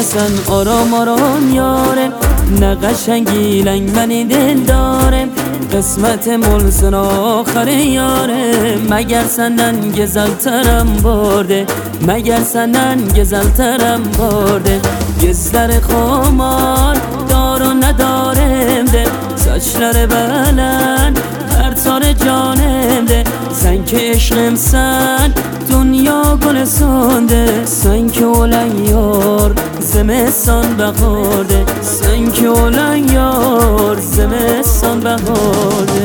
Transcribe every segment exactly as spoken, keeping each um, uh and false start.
دستن آرام آرام یاره، نه قشنگی لنگ منی دل داره، قسمت ملسن آخر یاره. مگر سندن گزلترم برده، مگر سندن گزلترم برده. گزلر خمار دار و ندارم ده، saçları belen her tane canemde. Sen ki eşremsen dünya gülesinde, sen ki olan yar zemesan bahorde, sen ki olan yar zemesan bahorde.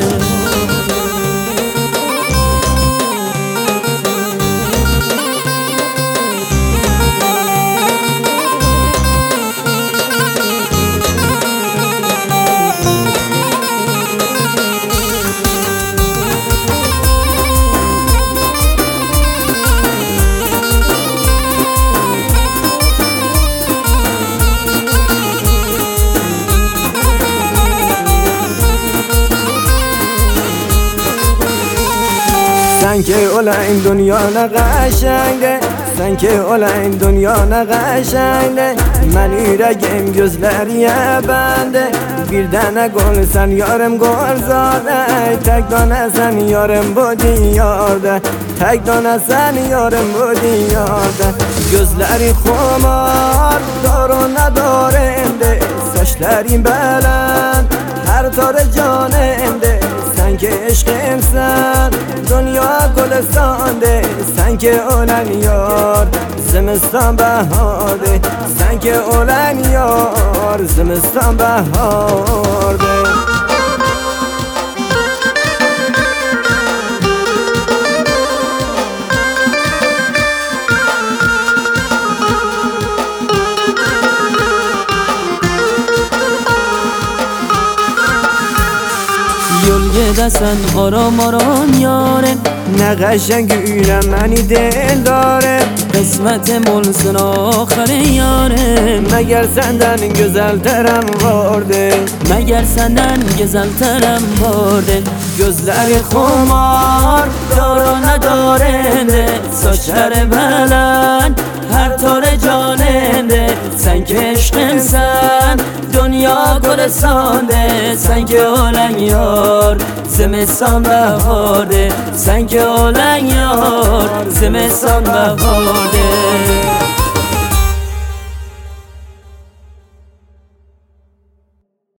Sen ki ola این دنیا نه قشنگه، sen ki ola این دنیا نه قشنگه. من yüreğim gözleriye bende، bir tane gol sen yarım gol zade. Tek tane sen yarım bu diyarda، tek tane sen yarım bu diyarda. Gözleri kumar dar و ندارم ده، saçların belen her tare canım de. Sen ki eşkimsen dünya gülestande، sen ki olan yar zimistan baharde، sen ki olan yar zimistan baharde. Yol gedesen aram aram yare، نه قشنگ گویرم منی دل داره، قسمتم olsun آخر yare. مگر senden güzelterem vardı، مگر senden güzelterem vardı. gözleri kumar دار و ندارنده، saçları belen her tare canende. Sen ki eşkimsen dünya gülesinde، sen ki olan yar zimistan baharde، sen ki olan yar zimistan baharde.